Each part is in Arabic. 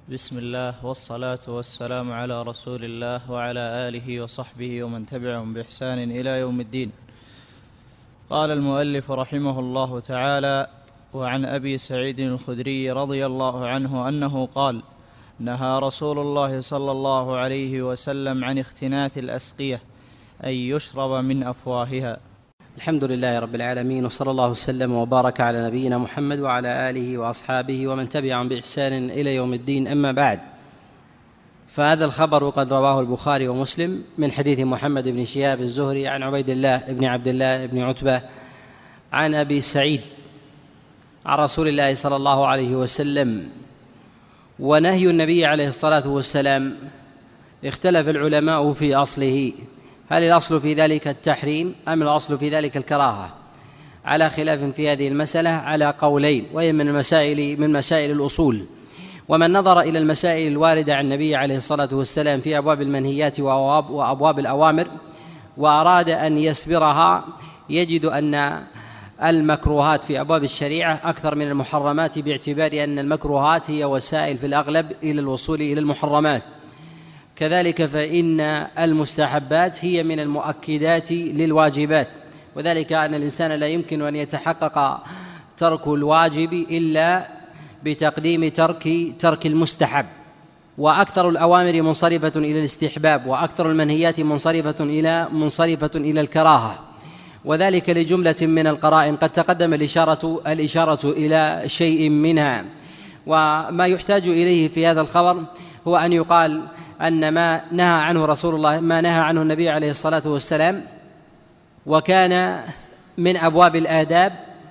بسم الله والصلاة والسلام على رسول الله وعلى آله وصحبه ومن تبعهم بإحسان إلى يوم الدين. قال المؤلف رحمه الله تعالى: وعن أبي سعيد الخدري رضي الله عنه أنه قال: نهى رسول الله صلى الله عليه وسلم عن اختناث الأسقية أن يشرب من أفواهها. الحمد لله رب العالمين، وصلى الله وسلم وبارك على نبينا محمد وعلى آله وأصحابه ومن تبعهم بإحسان إلى يوم الدين. أما بعد، فهذا الخبر قد رواه البخاري ومسلم من حديث محمد بن شهاب الزهري عن عبيد الله بن عبد الله بن عتبة عن أبي سعيد عن رسول الله صلى الله عليه وسلم. ونهي النبي عليه الصلاة والسلام اختلف العلماء في أصله، هل الأصل في ذلك التحريم أم الأصل في ذلك الكراهة؟ على خلاف في هذه المسألة على قولين، وهي من مسائل الأصول. ومن نظر إلى المسائل الواردة عن النبي عليه الصلاة والسلام في أبواب المنهيات وأبواب الأوامر وأراد أن يسبرها، يجد أن المكروهات في أبواب الشريعة أكثر من المحرمات، باعتبار أن المكروهات هي وسائل في الأغلب إلى الوصول إلى المحرمات. كذلك فإن المستحبات هي من المؤكدات للواجبات، وذلك أن الإنسان لا يمكن أن يتحقق ترك الواجب إلا بتقديم ترك المستحب. وأكثر الأوامر منصرفة إلى الاستحباب، وأكثر المنهيات منصرفة إلى الكراهة، وذلك لجملة من القرائن قد تقدم الإشارة إلى شيء منها. وما يحتاج إليه في هذا الخبر هو أن يقال أن ما نهى عنه النبي عليه الصلاة والسلام وكان من أبواب الآداب،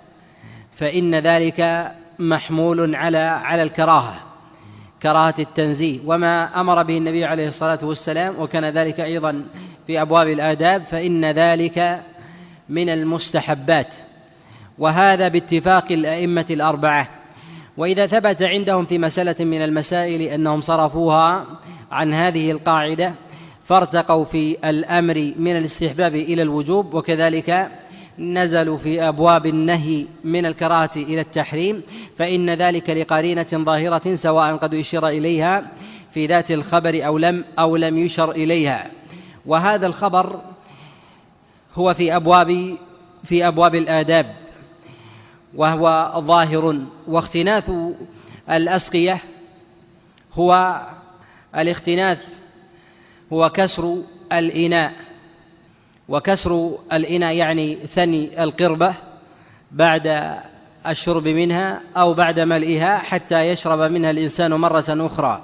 فإن ذلك محمول على الكراهة، كراهة التنزيه. وما أمر به النبي عليه الصلاة والسلام وكان ذلك أيضا في أبواب الآداب، فإن ذلك من المستحبات، وهذا باتفاق الأئمة الأربعة. وإذا ثبت عندهم في مسألة من المسائل أنهم صرفوها عن هذه القاعدة فارتقوا في الأمر من الاستحباب إلى الوجوب، وكذلك نزلوا في أبواب النهي من الكراهة إلى التحريم، فإن ذلك لقرينة ظاهرة سواء قد يشير إليها في ذات الخبر أو لم يشر إليها. وهذا الخبر هو في أبواب الآداب، وهو ظاهر. واختناث الأسقية الاختناث هو كسر الإناء، وكسر الإناء يعني ثني القربة بعد الشرب منها أو بعد ملئها حتى يشرب منها الإنسان مرة أخرى.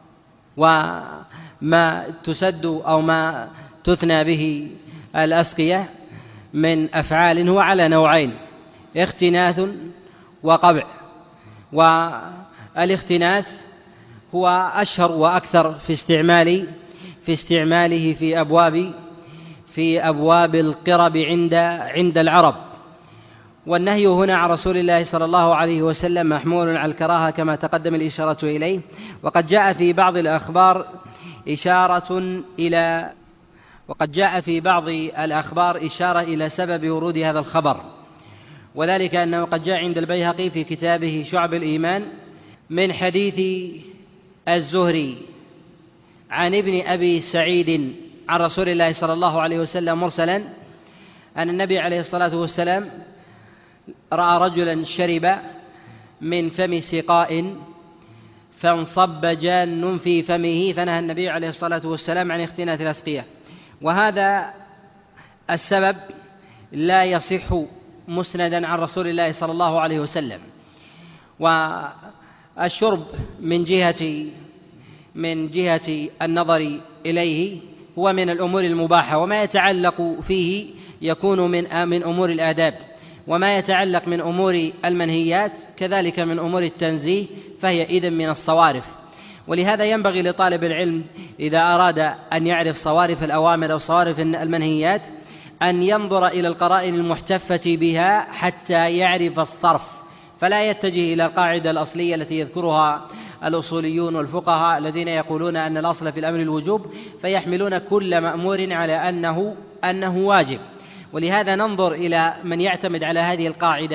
وما تسد أو ما تثنى به الأسقية من أفعال هو على نوعين: اختناث وقبع. والاختناث هو أشهر وأكثر في استعماله في أبواب القرب عند العرب. والنهي هنا عن رسول الله صلى الله عليه وسلم محمول على الكراهة كما تقدم الإشارة إليه. وقد جاء في بعض الأخبار إشارة إلى سبب ورود هذا الخبر، وذلك أنه قد جاء عند البيهقي في كتابه شعب الإيمان من حديث الزهري عن ابن أبي سعيد عن رسول الله صلى الله عليه وسلم مرسلا أن النبي عليه الصلاة والسلام رأى رجلا شرب من فم سقاء فانصب جان في فمه، فنهى النبي عليه الصلاة والسلام عن اختناث الأسقية. وهذا السبب لا يصح مسندا عن رسول الله صلى الله عليه وسلم. والشرب من جهة النظر إليه هو من الأمور المباحة، وما يتعلق فيه يكون من أمور الآداب، وما يتعلق من أمور المنهيات كذلك من أمور التنزيه، فهي إذن من الصوارف. ولهذا ينبغي لطالب العلم إذا أراد أن يعرف صوارف الأوامر أو صوارف المنهيات أن ينظر إلى القرائن المحتفة بها حتى يعرف الصرف، فلا يتجه إلى القاعدة الأصلية التي يذكرها الأصوليون والفقهاء الذين يقولون أن الأصل في الأمر الوجوب، فيحملون كل مأمور على أنه واجب. ولهذا ننظر إلى من يعتمد على هذه القاعدة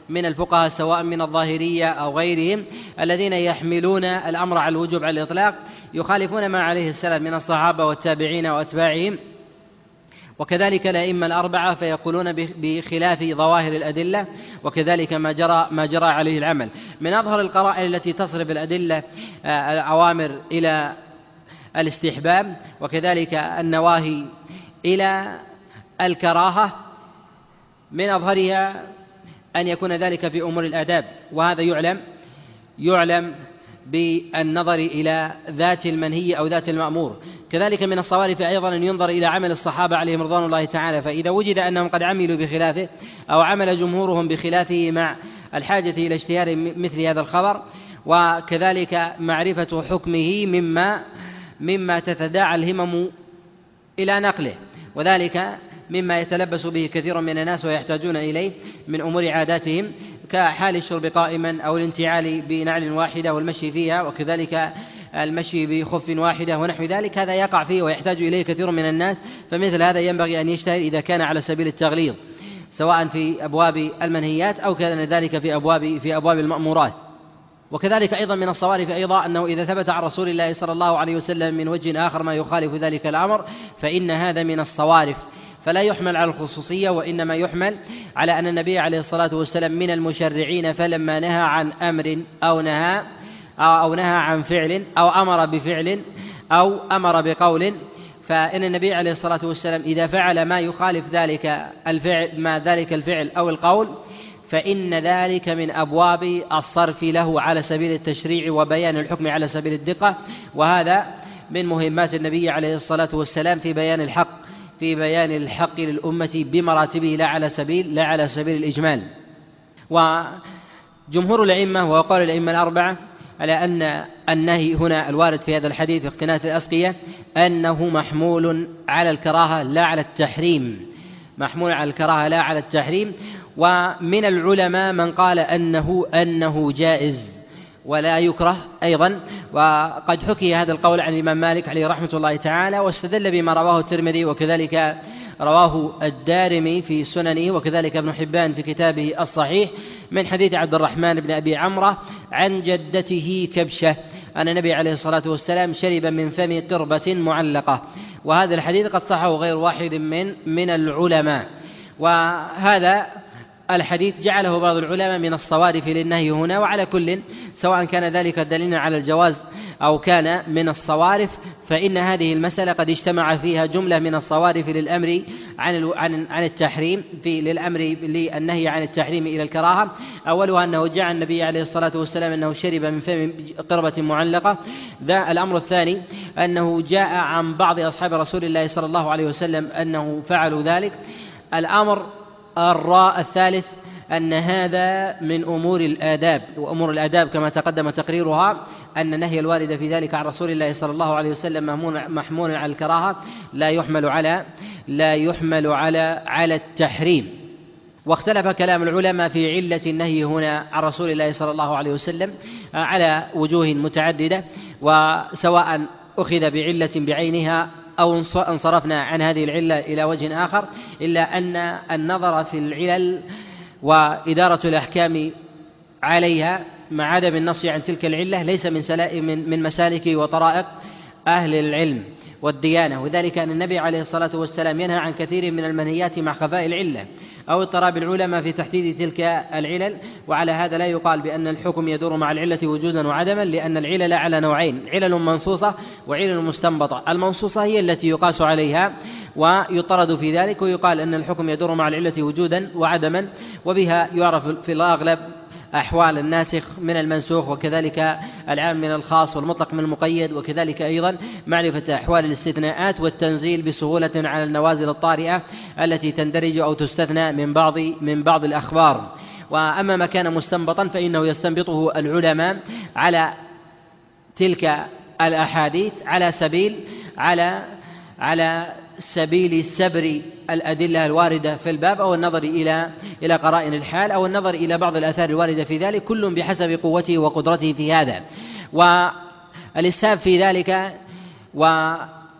من الفقهاء سواء من الظاهرية أو غيرهم الذين يحملون الأمر على الوجوب على الإطلاق، يخالفون ما عليه السلف من الصحابة والتابعين وأتباعهم، وكذلك الأئمة الأربعة فيقولون بخلاف ظواهر الأدلة، وكذلك ما جرى عليه العمل. من أظهر القرائن التي تصرف الأدلة الأوامر إلى الاستحباب، وكذلك النواهي إلى الكراهة، من أظهرها أن يكون ذلك في أمور الآداب، وهذا يعلم بالنظر إلى ذات المنهي أو ذات المأمور. كذلك من الصوارف أيضا أن ينظر إلى عمل الصحابة عليهم رضوان الله تعالى، فإذا وجد أنهم قد عملوا بخلافه أو عمل جمهورهم بخلافه مع الحاجة إلى اشتهار مثل هذا الخبر، وكذلك معرفة حكمه مما تتداعى الهمم إلى نقله، وذلك مما يتلبس به كثير من الناس ويحتاجون إليه من أمور عاداتهم، كحال الشرب قائما أو الانتعال بنعل واحدة والمشي فيها، وكذلك المشي بخف واحدة ونحو ذلك. هذا يقع فيه ويحتاج إليه كثير من الناس، فمثل هذا ينبغي أن يجتهد إذا كان على سبيل التغليظ، سواء في أبواب المنهيات أو كان ذلك في أبواب المأمورات. وكذلك أيضا من الصوارف أيضا أنه إذا ثبت عن رسول الله صلى الله عليه وسلم من وجه آخر ما يخالف ذلك الأمر فإن هذا من الصوارف، فلا يحمل على الخصوصية، وإنما يحمل على أن النبي عليه الصلاة والسلام من المشرعين، فلما نهى عن أمر أو نهى عن فعل أو أمر بفعل أو أمر بقول، فإن النبي عليه الصلاة والسلام إذا فعل ما يخالف ذلك الفعل أو القول فإن ذلك من أبواب الصرف له على سبيل التشريع وبيان الحكم على سبيل الدقة، وهذا من مهمات النبي عليه الصلاة والسلام في بيان الحق للأمة بمراتبه لا على سبيل الإجمال. وجمهور الأئمة وقال الأئمة الأربعة على أن النهي هنا الوارد في هذا الحديث في اقتناء الأسقية أنه محمول على الكراهة لا على التحريم، ومن العلماء من قال أنه جائز ولا يكره أيضا، وقد حكي هذا القول عن الإمام مالك عليه رحمة الله تعالى، واستدل بما رواه الترمذي وكذلك رواه الدارمي في سننه، وكذلك ابن حبان في كتابه الصحيح من حديث عبد الرحمن بن أبي عمرة عن جدته كبشة أن النبي عليه الصلاة والسلام شرب من فم قربة معلقة، وهذا الحديث قد صحه غير واحد من العلماء. وهذا الحديث جعله بعض العلماء من الصوارف للنهي هنا، وعلى كل سواء كان ذلك دليلا على الجواز أو كان من الصوارف، فإن هذه المسألة قد اجتمع فيها جملة من الصوارف للأمر عن التحريم للأمر للنهي عن التحريم إلى الكراهة. أولها أنه جاء النبي عليه الصلاة والسلام أنه شرب من فم قربة معلقة. الأمر الثاني أنه جاء عن بعض أصحاب رسول الله صلى الله عليه وسلم أنه فعلوا ذلك. الأمر الثالث أن هذا من أمور الآداب، وأمور الآداب كما تقدم تقريرها أن النهي الوارد في ذلك عن رسول الله صلى الله عليه وسلم محمول على الكراهة لا يحمل على التحريم. واختلف كلام العلماء في علة النهي هنا عن رسول الله صلى الله عليه وسلم على وجوه متعددة، وسواء أخذ بعلة بعينها أو انصرفنا عن هذه العلة إلى وجه آخر، إلا أن النظر في العلل وإدارة الأحكام عليها مع عدم النص عن تلك العلة ليس من مسالك وطرائق أهل العلم والديانة، وذلك أن النبي عليه الصلاة والسلام ينهى عن كثير من المنهيات مع خفاء العلة أو اضطراب العلماء في تحديد تلك العلل. وعلى هذا لا يقال بأن الحكم يدور مع العلة وجودا وعدما، لأن العلل على نوعين: علل منصوصة وعلل مستنبطة. المنصوصة هي التي يقاس عليها ويطرد في ذلك، ويقال أن الحكم يدور مع العلة وجودا وعدما، وبها يعرف في الأغلب أحوال الناسخ من المنسوخ، وكذلك العام من الخاص والمطلق من المقيد، وكذلك أيضا معرفة أحوال الاستثناءات والتنزيل بسهولة على النوازل الطارئة التي تندرج أو تستثنى من بعض الأخبار. وأما ما كان مستنبطا فإنه يستنبطه العلماء على تلك الأحاديث على سبيل سبر الأدلة الواردة في الباب، أو النظر إلى قرائن الحال، أو النظر إلى بعض الآثار الواردة في ذلك، كل بحسب قوته وقدرته في هذا. والإسهاب في ذلك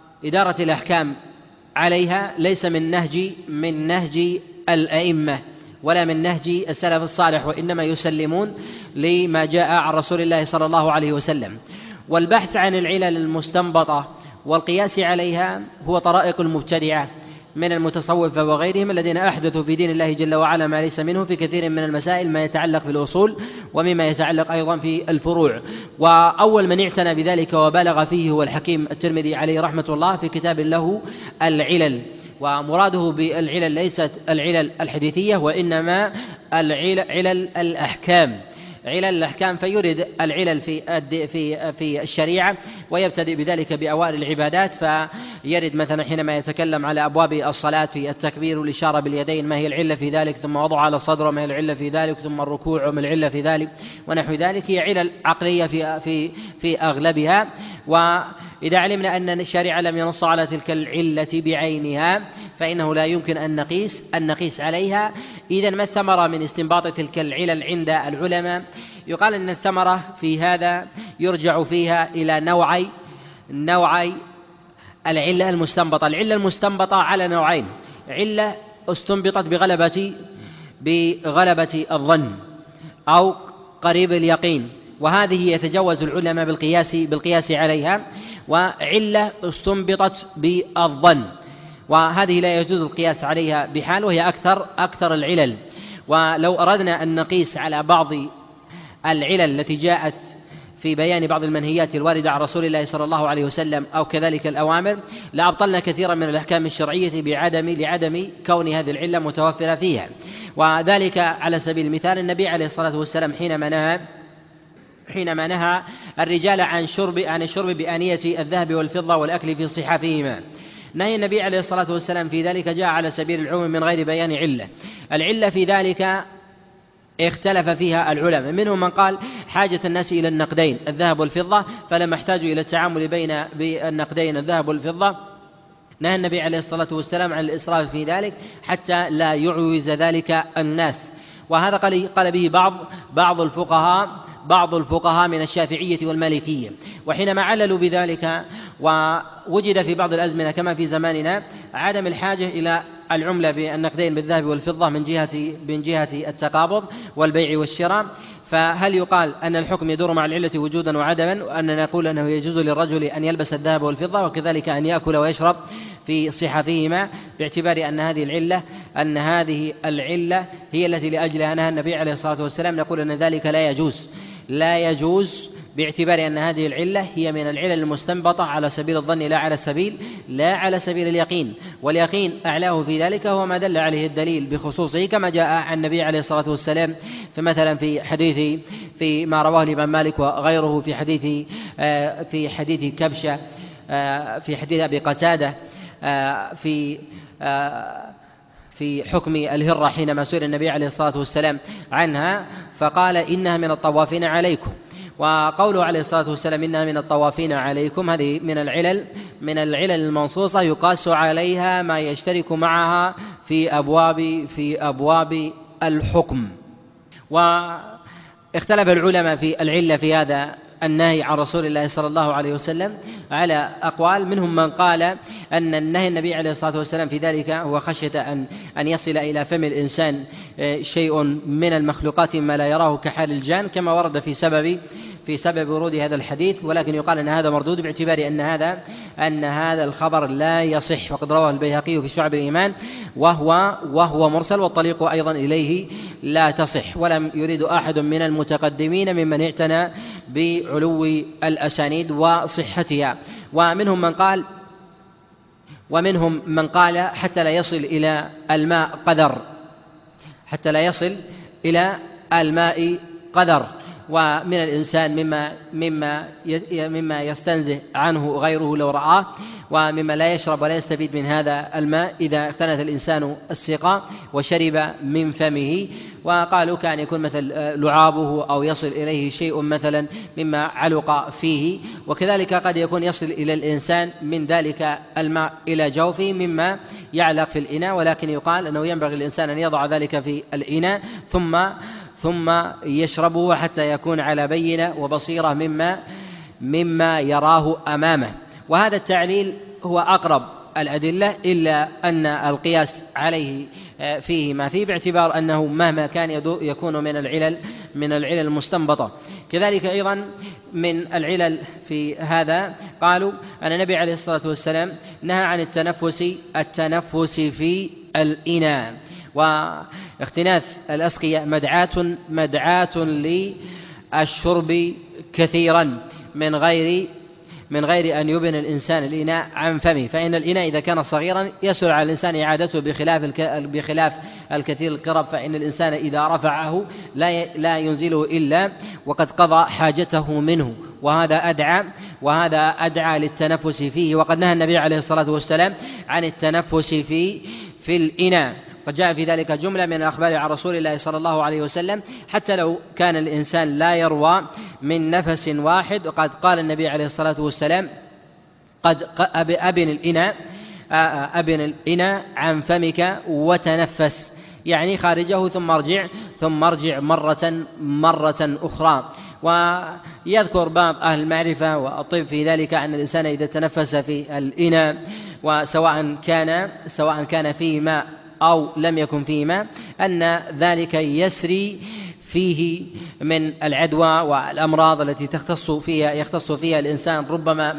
وإدارة الأحكام عليها ليس من نهج الأئمة ولا من نهج السلف الصالح، وإنما يسلمون لما جاء عن رسول الله صلى الله عليه وسلم. والبحث عن العلل المستنبطة والقياس عليها هو طرائق المبتدعة من المتصوفة وغيرهم الذين أحدثوا في دين الله جل وعلا ما ليس منه في كثير من المسائل، ما يتعلق بالأصول ومما يتعلق أيضا في الفروع. وأول من اعتنى بذلك وبالغ فيه هو الحكيم الترمذي عليه رحمة الله في كتاب له العلل. ومراده بالعلل ليست العلل الحديثية، وإنما علل الأحكام، علل الأحكام، فيريد العلل في الشريعة، ويبتدئ بذلك بأوائل العبادات، فيرد مثلا حينما يتكلم على أبواب الصلاة في التكبير والإشارة باليدين ما هي العلة في ذلك، ثم وضع على الصدر ما هي العلة في ذلك، ثم الركوع وما العلة في ذلك ونحو ذلك. هي علل عقلية في أغلبها. وإذا علمنا أن الشارع لم ينص على تلك العلة بعينها فإنه لا يمكن أن نقيس عليها. إذن ما الثمرة من استنباط تلك العلل عند العلماء؟ يقال أن الثمرة في هذا يرجع فيها إلى نوعي العلة المستنبطة. العلة المستنبطة على نوعين: علة استنبطت بغلبة الظن أو قريب اليقين، وهذه يتجوز العلماء بالقياس عليها، وعلة استنبطت بالظن، وهذه لا يجوز القياس عليها بحال، وهي أكثر العلل. ولو أردنا أن نقيس على بعض العلل التي جاءت في بيان بعض المنهيات الواردة عن رسول الله صلى الله عليه وسلم أو كذلك الأوامر لأبطلنا كثيرا من الأحكام الشرعية لعدم كون هذه العلة متوفرة فيها. وذلك على سبيل المثال النبي عليه الصلاة والسلام حينما نهى الرجال عن الشرب بآنية الذهب والفضة والأكل في صحافهما، نهي النبي عليه الصلاة والسلام في ذلك جاء على سبيل العموم من غير بيان علة. العلة في ذلك اختلف فيها العلماء، منهم من قال حاجة الناس إلى النقدين الذهب والفضة، فلما احتاجوا إلى التعامل بين النقدين الذهب والفضة نهى النبي عليه الصلاة والسلام عن الإسراف في ذلك حتى لا يعوز ذلك الناس. وهذا قال به بعض الفقهاء من الشافعية والمالكية. وحينما عللوا بذلك ووجد في بعض الأزمنة كما في زماننا عدم الحاجة إلى العملة بالنقدين بالذهب والفضة من جهة التقابض والبيع والشراء، فهل يقال أن الحكم يدور مع العلة وجودا وعدما، وأننا نقول أنه يجوز للرجل أن يلبس الذهب والفضة وكذلك أن يأكل ويشرب في صحفهما، باعتبار أن هذه العلة هي التي لأجلها نهى النبي عليه الصلاة والسلام؟ نقول أن ذلك لا يجوز باعتبار أن هذه العلة هي من العلل المستنبطة على سبيل الظن لا على سبيل اليقين، واليقين أعلاه في ذلك هو ما دل عليه الدليل بخصوصه، كما جاء عن النبي عليه الصلاة والسلام فمثلا في ما رواه الإمام مالك وغيره في حديث كبشة، في حديث أبي قتادة في حكم الهرة حينما سئل النبي عليه الصلاة والسلام عنها فقال إنها من الطوافين عليكم. وقوله عليه الصلاة والسلام إنها من الطوافين عليكم هذه من العلل المنصوصة يقاس عليها ما يشترك معها في أبواب الحكم. واختلف العلماء في العلة في هذا النهي عن رسول الله صلى الله عليه وسلم على أقوال، منهم من قال أن النهي النبي عليه الصلاة والسلام في ذلك هو خشية أن يصل إلى فم الإنسان شيء من المخلوقات ما لا يراه كحال الجان، كما ورد في سبب ورود هذا الحديث، ولكن يقال أن هذا مردود باعتبار أن هذا الخبر لا يصح، وقد رواه البيهقي في شعب الإيمان وهو مرسل، والطريق أيضا إليه لا تصح، ولم يريد أحد من المتقدمين ممن اعتنى بعلو الأسانيد وصحتها. ومنهم من قال حتى لا يصل إلى الماء قدر، ومن الإنسان مما يستنزه عنه غيره لو رآه، ومما لا يشرب ولا يستفيد من هذا الماء إذا اقتنت الإنسان السقاء وشرب من فمه. وقالوا كان يكون مثل لعابه أو يصل إليه شيء مثلا مما علق فيه، وكذلك قد يكون يصل إلى الإنسان من ذلك الماء إلى جوفه مما يعلق في الإناء، ولكن يقال أنه ينبغي الإنسان أن يضع ذلك في الإناء ثم يشربه حتى يكون على بينة وبصيرة مما يراه أمامه. وهذا التعليل هو الأدلة إلا أن القياس عليه فيه ما فيه، باعتبار أنه مهما كان يكون من العلل المستنبطة. كذلك أيضا من العلل في هذا قالوا أن النبي عليه الصلاة والسلام نهى عن التنفس في الإناء، واختناث الأسقية مدعاة للشرب كثيرا من غير أن يبن الإنسان الإناء عن فمه، فإن الإناء إذا كان صغيرا يسهل على الإنسان إعادته، بخلاف الكثير القرب، فإن الإنسان إذا رفعه لا ينزله إلا وقد قضى حاجته منه، وهذا أدعى للتنفس فيه. وقد نهى النبي عليه الصلاة والسلام عن التنفس في الإناء، قد جاء في ذلك جملة من الأخبار عن رسول الله صلى الله عليه وسلم حتى لو كان الإنسان لا يروى من نفس واحد. وقد قال النبي عليه الصلاة والسلام قد أبن الإناء عن فمك وتنفس، يعني خارجه ثم ارجع مرة أخرى. ويذكر بعض أهل المعرفة والطب في ذلك أن الإنسان إذا تنفس في الإناء وسواء كان فيه ماء أو لم يكن فيه ماء، أن ذلك يسري فيه من العدوى والأمراض التي يختص فيها الإنسان، ربما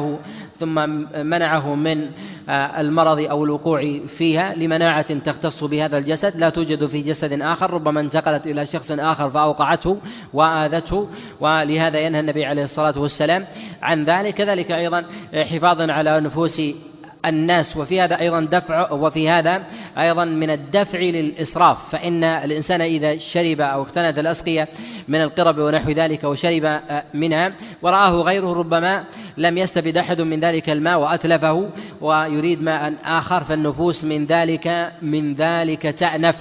منعه من المرض أو الوقوع فيها لمناعة تختص بهذا الجسد لا توجد في جسد آخر، ربما انتقلت إلى شخص آخر فأوقعته وآذته، ولهذا ينهى النبي عليه الصلاة والسلام عن ذلك. كذلك أيضا حفاظا على نفوس الناس، وفي هذا أيضا من الدفع للإسراف، فإن الإنسان إذا شرب أو اختنث الأسقية من القرب ونحو ذلك وشرب منها ورآه غيره ربما لم يستفد أحد من ذلك الماء وأتلفه ويريد ماء آخر، فالنفوس من ذلك تأنف،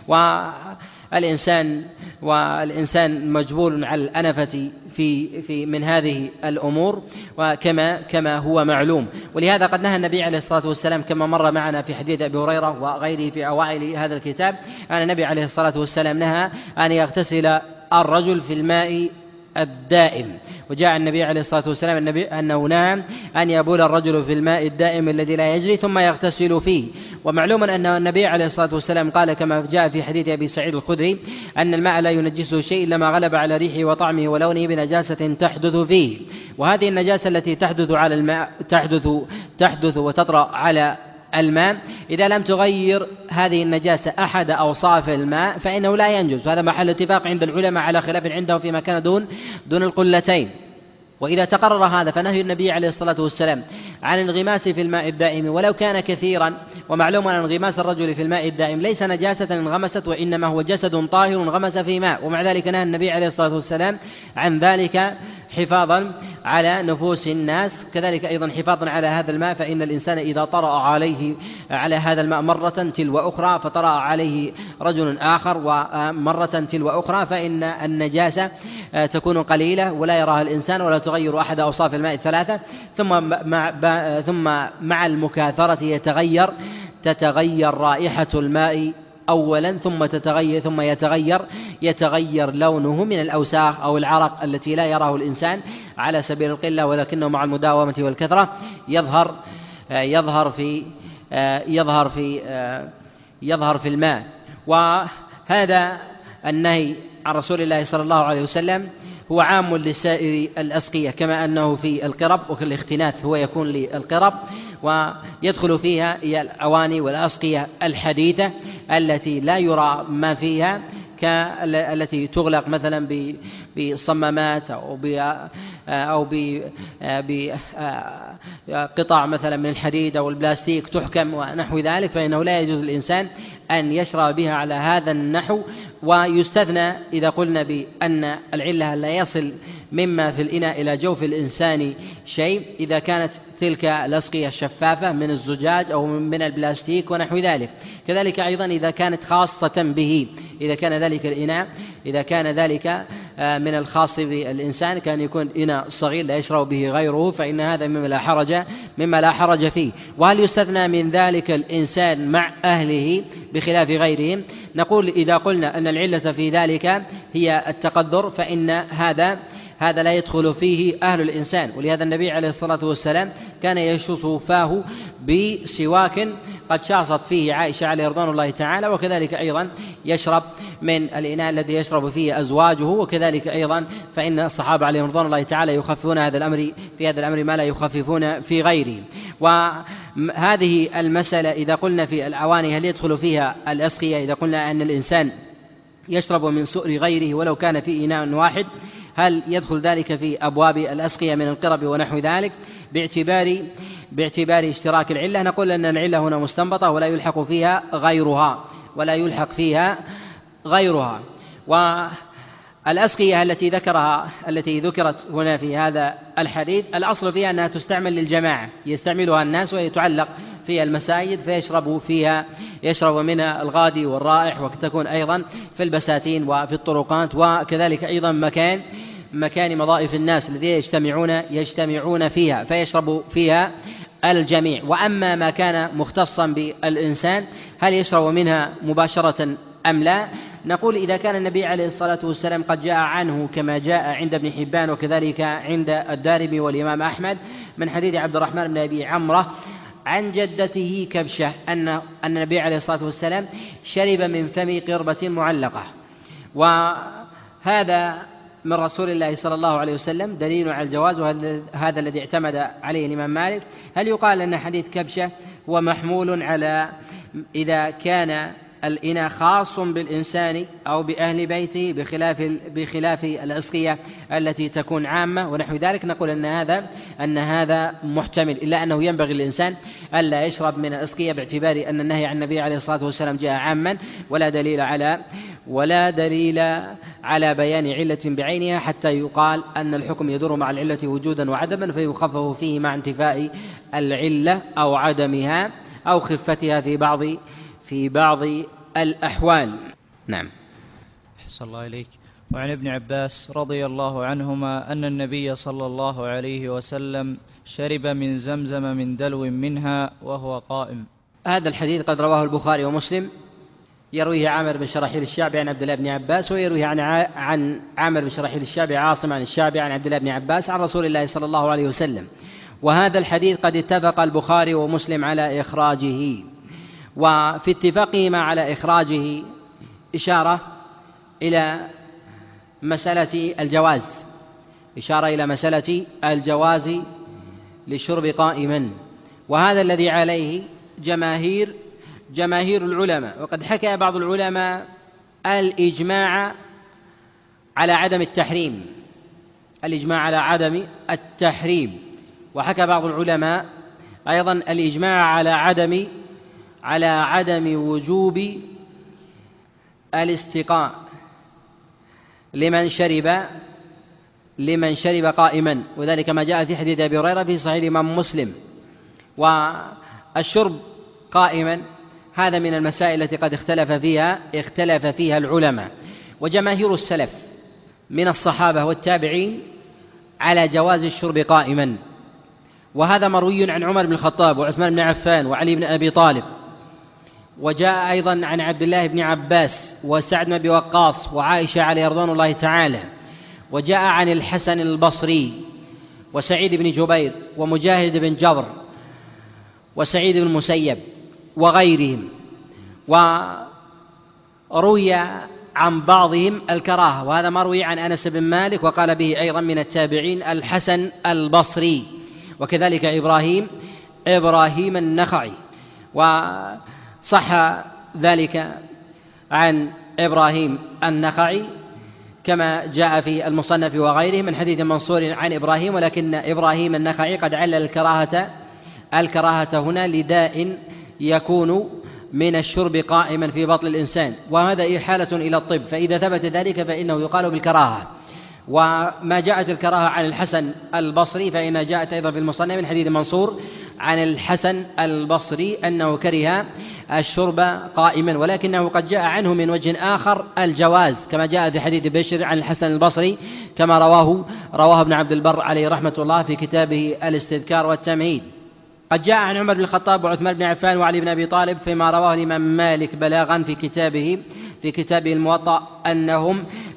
والإنسان مجبول على الأنفة في من هذه الأمور وكما هو معلوم. ولهذا قد نهى النبي عليه الصلاة والسلام كما مر معنا في حديث أبي هريرة وغيره في أوائل هذا الكتاب، أن النبي عليه الصلاة والسلام نهى أن يغتسل الرجل في الماء الدائم، وجاء النبي عليه الصلاة والسلام أنه نهى أن يبول الرجل في الماء الدائم الذي لا يجري ثم يغتسل فيه. ومعلوم أن النبي عليه الصلاة والسلام قال كما جاء في حديث أبي سعيد الخدري أن الماء لا ينجسه شيء إلا ما غلب على ريحه وطعمه ولونه بنجاسة تحدث فيه. وهذه النجاسة التي تحدث على الماء تحدث وتطرأ على الماء إذا لم تغير هذه النجاسة أحد أوصاف الماء فإنه لا ينجس، هذا محل اتفاق عند العلماء على خلاف عنده فيما كان دون القلتين. وإذا تقرر هذا فنهي النبي عليه الصلاة والسلام عن الانغماس في الماء الدائم ولو كان كثيرا، ومعلوم أن انغماس الرجل في الماء الدائم ليس نجاسة انغمست وإنما هو جسد طاهر انغمس في ماء، ومع ذلك نهى النبي عليه الصلاة والسلام عن ذلك حفاظا على نفوس الناس. كذلك أيضا حفاظا على هذا الماء، فإن الإنسان إذا طرأ على هذا الماء مرة تلو أخرى فطرأ عليه رجل آخر ومرة تلو أخرى فإن النجاسة تكون قليلة ولا يراها الإنسان ولا تغير أحد أوصاف الماء الثلاثة، ثم مع المكاثرة تتغير رائحة الماء أولا ثم يتغير لونه من الأوساخ أو العرق التي لا يراه الإنسان على سبيل القلة، ولكنه مع المداومة والكثرة يظهر في الماء. وهذا النهي عن رسول الله صلى الله عليه وسلم هو عام لسائر الأسقية، كما أنه في القرب والاختناث هو يكون للقرب، ويدخل فيها هي الأواني والأسقية الحديثة التي لا يرى ما فيها التي تغلق مثلا بصمامات أو بقطع مثلا من الحديد أو البلاستيك تحكم ونحو ذلك، فإنه لا يجوز للإنسان أن يشرب بها على هذا النحو. ويستثنى إذا قلنا بأن العلة لا يصل مما في الإناء إلى جوف الإنسان شيء إذا كانت تلك الأسقية شفافة من الزجاج أو من البلاستيك ونحو ذلك. كذلك أيضا إذا كانت خاصة به، إذا كان ذلك الإناء من الخاص بالإنسان كان يكون إناء صغير لا يشرب به غيره فإن هذا مما لا حرج فيه. وهل يستثنى من ذلك الإنسان مع أهله بخلاف غيرهم؟ نقول إذا قلنا أن العلة في ذلك هي التقدر فإن هذا لا يدخل فيه أهل الإنسان. ولهذا النبي عليه الصلاة والسلام كان يشط فاه بسواك قد شاصت فيه عائشة عليه رضوان الله تعالى، وكذلك أيضا يشرب من الإناء الذي يشرب فيه أزواجه، وكذلك أيضا فإن الصحابة عليهم رضوان الله تعالى يخففون في هذا الأمر ما لا يخففون في غيره. وهذه المسألة إذا قلنا في الأواني هل يدخل فيها الأسقية، إذا قلنا أن الإنسان يشرب من سؤر غيره ولو كان في إناء واحد، هل يدخل ذلك في أبواب الأسقية من القرب ونحو ذلك باعتبار اشتراك العلة؟ نقول أن العلة هنا مستنبطة ولا يلحق فيها غيرها. والأسقية التي ذكرت هنا في هذا الحديث الأصل فيها أنها تستعمل للجماعة، يستعملها الناس ويتعلق في المساجد يشرب منها الغادي والرائح، وتكون أيضا في البساتين وفي الطرقات، وكذلك أيضا مكان مضائف الناس الذين يجتمعون فيها فيشرب فيها الجميع. وأما ما كان مختصا بالإنسان هل يشرب منها مباشرة أم لا؟ نقول إذا كان النبي عليه الصلاة والسلام قد جاء عنه كما جاء عند ابن حبان وكذلك عند الدارمي والإمام أحمد من حديث عبد الرحمن بن أبي عمرة عن جدته كبشة أن النبي عليه الصلاة والسلام شرب من فم قربة معلقة، وهذا من رسول الله صلى الله عليه وسلم دليل على الجواز، وهذا الذي اعتمد عليه الإمام مالك. هل يقال أن حديث كبشة هو محمول على إذا كان الإناء خاص بالإنسان أو بأهل بيته بخلاف الأسقية التي تكون عامة ونحو ذلك؟ نقول أن هذا محتمل، إلا أنه ينبغي للإنسان ألا يشرب من الأسقية باعتبار أن النهي عن النبي عليه الصلاة والسلام جاء عاما ولا دليل على بيان علة بعينها حتى يقال أن الحكم يدور مع العلة وجودا وعدما فيخفف فيه مع انتفاء العلة أو عدمها أو خفتها في بعض الأحوال. نعم. أحسن الله إليك. وعن ابن عباس رضي الله عنهما أن النبي صلى الله عليه وسلم شرب من زمزم من دلو منها وهو قائم. هذا الحديث قد رواه البخاري ومسلم، يرويه عامر بن شرحيل الشعبي عن عبد الله بن عباس، ويرويه عن عامر بن شرحيل الشعبي عاصم عن الشعبي عن عبد الله بن عباس عن رسول الله صلى الله عليه وسلم. وهذا الحديث قد اتفق البخاري ومسلم على إخراجه، وفي اتفاقهما على إخراجه إشارة إلى مسألة الجواز للشرب قائما، وهذا الذي عليه جماهير العلماء. وقد حكى بعض العلماء الإجماع على عدم التحريم، وحكى بعض العلماء أيضا الإجماع على عدم وجوب الاستقاء لمن شرب قائما، وذلك ما جاء في حديث أبي هريرة في صحيح الإمام مسلم. والشرب قائما هذا من المسائل التي قد اختلف فيها العلماء، وجماهير السلف من الصحابة والتابعين على جواز الشرب قائما، وهذا مروي عن عمر بن الخطاب وعثمان بن عفان وعلي بن أبي طالب، وجاء أيضا عن عبد الله بن عباس وسعد بن أبي وقاص وعائشة عليه رضوان الله تعالى، وجاء عن الحسن البصري وسعيد بن جبير ومجاهد بن جبر وسعيد بن المسيب وغيرهم. وروي عن بعضهم الكراهة، وهذا مروي عن أنس بن مالك وقال به أيضا من التابعين الحسن البصري، وكذلك إبراهيم النخعي، وصح ذلك عن إبراهيم النخعي كما جاء في المصنف وغيره من حديث منصور عن إبراهيم، ولكن إبراهيم النخعي قد علل الكراهة هنا لداء يكون من الشرب قائما في بطن الإنسان، وهذا إحالة إلى الطب، فإذا ثبت ذلك فإنه يقال بالكراهة. وما جاءت الكراهة عن الحسن البصري فإنها جاءت أيضا في المصنف من حديث منصور عن الحسن البصري أنه كره الشرب قائما، ولكنه قد جاء عنه من وجه آخر الجواز كما جاء في حديث بشر عن الحسن البصري كما رواه ابن عبد البر عليه رحمة الله في كتابه الاستذكار والتمهيد. قد جاء عن عمر بن الخطاب وعثمان بن عفان وعلي بن أبي طالب فيما رواه الإمام مالك بلاغا في كتابه الموطأ أنهم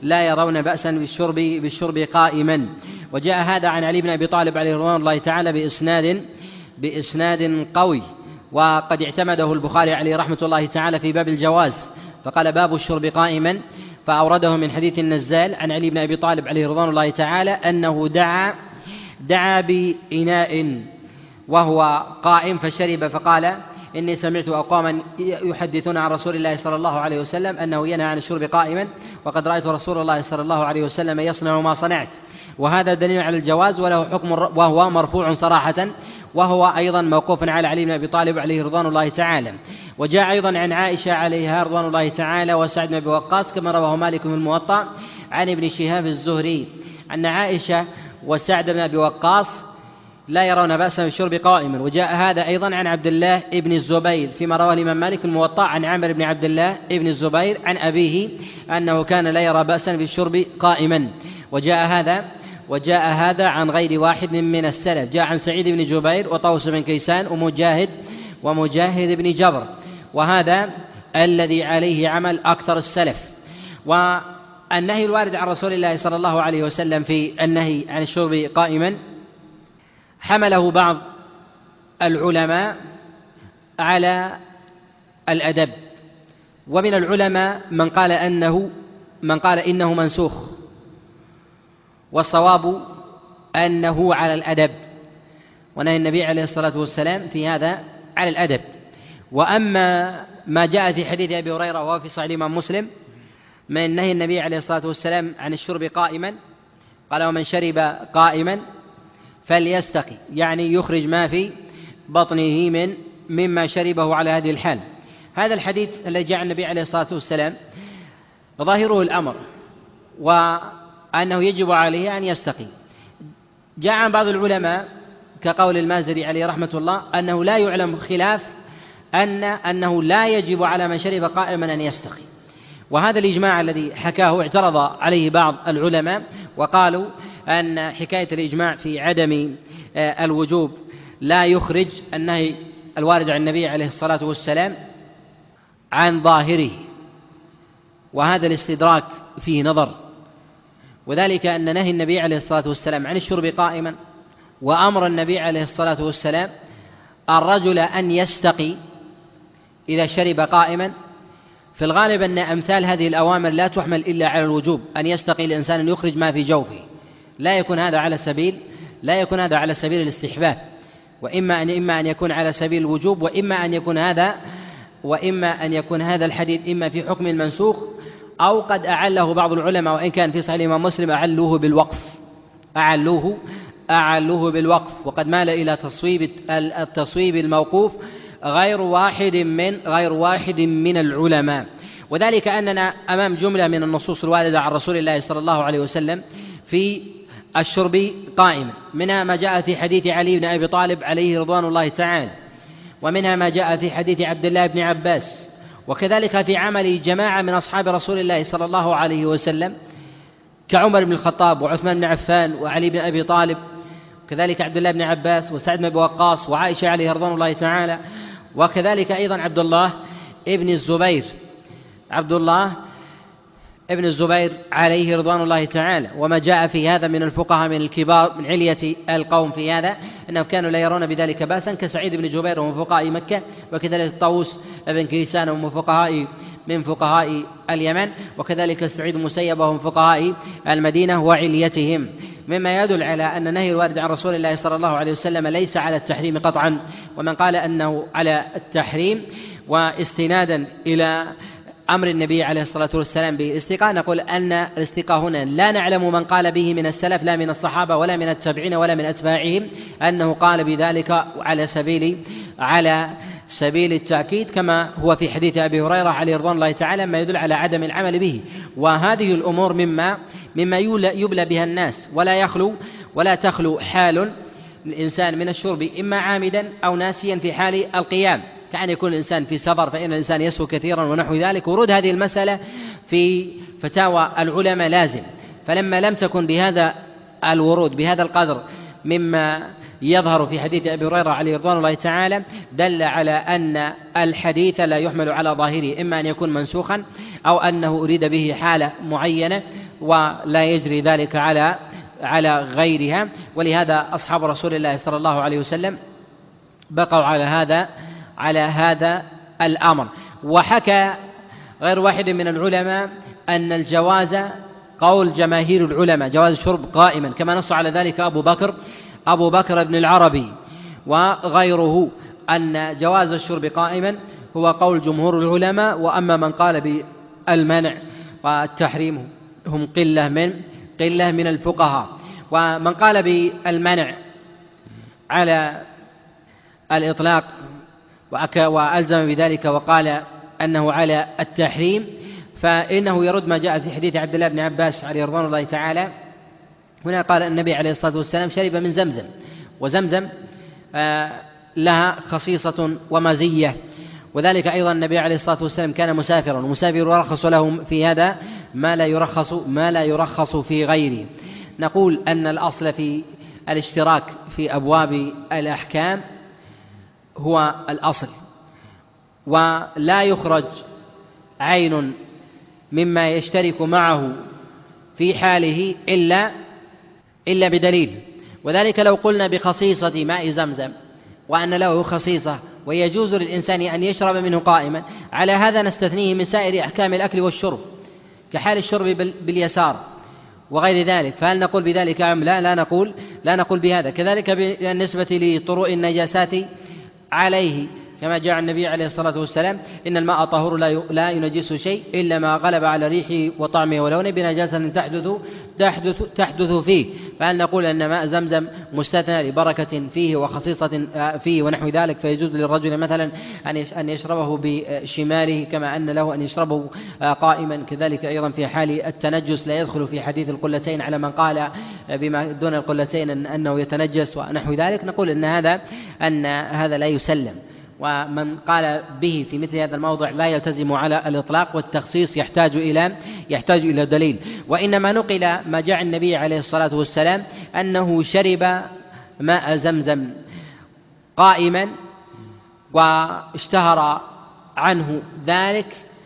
لا يرون بأسا بالشرب قائما. وجاء هذا عن علي بن أبي طالب عليه رضوان الله تعالى بإسناد قوي، وقد اعتمده البخاري عليه رحمة الله تعالى في باب الجواز، فقال باب الشرب قائما، فأورده من حديث النزال عن علي بن أبي طالب عليه رضوان الله تعالى أنه دعا بإناء وهو قائم فشرب، فقال إني سمعت أقواما يحدثون عن رسول الله صلى الله عليه وسلم أنه ينهى عن الشرب قائما، وقد رأيت رسول الله صلى الله عليه وسلم يصنع ما صنعت. وهذا دليل على الجواز وله حكم، وهو مرفوع صراحة، وهو أيضا موقوف على علي بن أبي طالب عليه رضوان الله تعالى. وجاء أيضا عن عائشة عليها رضوان الله تعالى وسعد بن أبي وقاص كما رواه مالك في الموطأ عن ابن شهاب الزهري أن عائشة وسعد بن أبي وقاص لا يرون بأسا بالشرب قائما. وجاء هذا أيضا عن عبد الله بن الزبير فيما رواه الإمام مالك في الموطأ عن عمرو بن عبد الله بن الزبير عن أبيه أنه كان لا يرى بأسا بالشرب قائما. وجاء هذا عن غير واحد من السلف، جاء عن سعيد بن جبير وطوس بن كيسان ومجاهد بن جبر، وهذا الذي عليه عمل أكثر السلف. والنهي الوارد عن رسول الله صلى الله عليه وسلم في النهي عن الشرب قائما حمله بعض العلماء على الأدب، ومن العلماء من قال إنه منسوخ، والصواب أنه على الأدب، ونهي النبي عليه الصلاة والسلام في هذا على الأدب. وأما ما جاء في حديث أبي هريرة وهو في صحيح الإمام مسلم من نهي النبي عليه الصلاة والسلام عن الشرب قائما، قال ومن شرب قائما فليستقي، يعني يخرج ما في بطنه مما شربه على هذه الحال. هذا الحديث الذي جاء النبي عليه الصلاة والسلام ظاهره الأمر وأنه يجب عليه أن يستقي. جاء عن بعض العلماء كقول المازري عليه رحمة الله أنه لا يعلم خلاف أنه لا يجب على من شرب قائما أن يستقي، وهذا الإجماع الذي حكاه اعترض عليه بعض العلماء وقالوا أن حكاية الإجماع في عدم الوجوب لا يخرج النهي الوارد عن النبي عليه الصلاة والسلام عن ظاهره، وهذا الاستدراك فيه نظر، وذلك أن نهي النبي عليه الصلاة والسلام عن الشرب قائما وأمر النبي عليه الصلاة والسلام الرجل أن يستقي إذا شرب قائما. في الغالب أن أمثال هذه الأوامر لا تحمل إلا على الوجوب، أن يستقي الإنسان أن يخرج ما في جوفه، لا يكون هذا على سبيل الاستحباب، وإما أن يكون على سبيل الوجوب، وإما أن يكون هذا الحديث إما في حكم المنسوخ أو قد أعله بعض العلماء، وإن كان في صحيح الإمام مسلم أعلوه بالوقف، وقد مال إلى التصويب الموقوف غير واحد من العلماء. وذلك أننا أمام جملة من النصوص الواردة عن رسول الله صلى الله عليه وسلم في الشرب قائما، منها ما جاء في حديث علي بن أبي طالب عليه رضوان الله تعالى، ومنها ما جاء في حديث عبد الله بن عباس، وكذلك في عمل جماعة من أصحاب رسول الله صلى الله عليه وسلم كعمر بن الخطاب وعثمان بن عفان وعلي بن أبي طالب، كذلك عبد الله بن عباس وسعد بن أبي وقاص وعائشة عليه رضوان الله تعالى، وكذلك أيضا عبد الله ابن الزبير عليه رضوان الله تعالى. وما جاء في هذا من الفقهاء من الكبار من علية القوم في هذا أنهم كانوا لا يرون بذلك بأسا، كسعيد بن جبير ومن فقهاء مكة، وكذلك طوس بن كيسان من فقهاء اليمن، وكذلك سعيد المسيب وهم فقهاء المدينة وعليتهم، مما يدل على أن نهي الوارد عن رسول الله صلى الله عليه وسلم ليس على التحريم قطعا. ومن قال أنه على التحريم واستنادا إلى أمر النبي عليه الصلاة والسلام بالاستقاء، نقول أن الاستقاء هنا لا نعلم من قال به من السلف، لا من الصحابة ولا من التابعين ولا من أتباعهم أنه قال بذلك على سبيل التأكيد، كما هو في حديث أبي هريرة عليه رضوان الله تعالى ما يدل على عدم العمل به. وهذه الأمور مما يبلى بها الناس، ولا تخلو حال الإنسان من الشرب إما عامدا أو ناسيا في حال القيام، كأن يكون الإنسان في سفر فإن الإنسان يسهو كثيرا ونحو ذلك. ورود هذه المسألة في فتاوى العلماء لازم، فلما لم تكن بهذا الورود بهذا القدر مما يظهر في حديث أبي هريرة عليه رضوان الله تعالى دل على أن الحديث لا يحمل على ظاهره، إما أن يكون منسوخا أو أنه أريد به حالة معينة، ولا يجري ذلك على غيرها. ولهذا أصحاب رسول الله صلى الله عليه وسلم بقوا على هذا الأمر. وحكى غير واحد من العلماء أن الجواز قول جماهير العلماء جواز الشرب قائما، كما نص على ذلك أبو بكر بن العربي وغيره، أن جواز الشرب قائما هو قول جمهور العلماء. وأما من قال بالمنع والتحريم هم قلة من الفقهاء. ومن قال بالمنع على الإطلاق وألزم بذلك وقال أنه على التحريم، فإنه يرد ما جاء في حديث عبد الله بن عباس عليه رضوان الله تعالى. هنا قال النبي عليه الصلاة والسلام شرب من زمزم، وزمزم لها خصيصة ومزية، وذلك أيضا النبي عليه الصلاة والسلام كان مسافرا، والمسافر يرخص له في هذا ما لا يرخص في غيره. نقول أن الأصل في الاشتراك في أبواب الأحكام هو الأصل، ولا يخرج عين مما يشترك معه في حاله إلا بدليل. وذلك لو قلنا بخصيصة ماء زمزم وأن له خصيصة ويجوز للإنسان أن يشرب منه قائما، على هذا نستثنيه من سائر أحكام الأكل والشرب كحال الشرب باليسار وغير ذلك، فهل نقول بذلك أم لا نقول بهذا. كذلك بالنسبة لطروء النجاسات عليه، كما جاء النبي عليه الصلاة والسلام إن الماء طهور لا ينجس شيء إلا ما غلب على ريحه وطعمه ولونه بنجاسة تحدث فيه، فهل نقول أن ماء زمزم مستثنى لبركة فيه وخصيصة فيه ونحو ذلك، فيجوز للرجل مثلا أن يشربه بشماله كما أن له أن يشربه قائما. كذلك أيضا في حال التنجس لا يدخل في حديث القلتين على من قال بما دون القلتين أنه يتنجس ونحو ذلك. نقول أن هذا لا يسلم، ومن قال به في مثل هذا الموضع لا يلتزم على الإطلاق، والتخصيص يحتاج إلى دليل. وإنما نقل ما جاء النبي عليه الصلاة والسلام أنه شرب ماء زمزم قائما، واشتهر عنه ذلك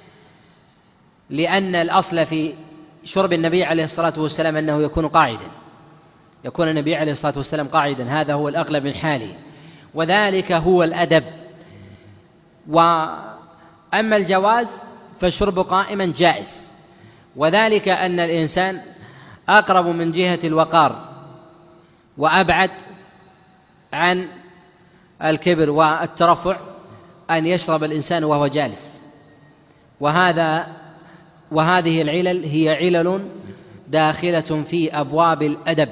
لأن الأصل في شرب النبي عليه الصلاة والسلام أنه يكون النبي عليه الصلاة والسلام قاعدا، هذا هو الأغلب من حاله، وذلك هو الأدب. وأما الجواز فالشرب قائما جائز، وذلك أن الإنسان أقرب من جهة الوقار وأبعد عن الكبر والترفع أن يشرب الإنسان وهو جالس، وهذه العلل هي علل داخلة في أبواب الأدب،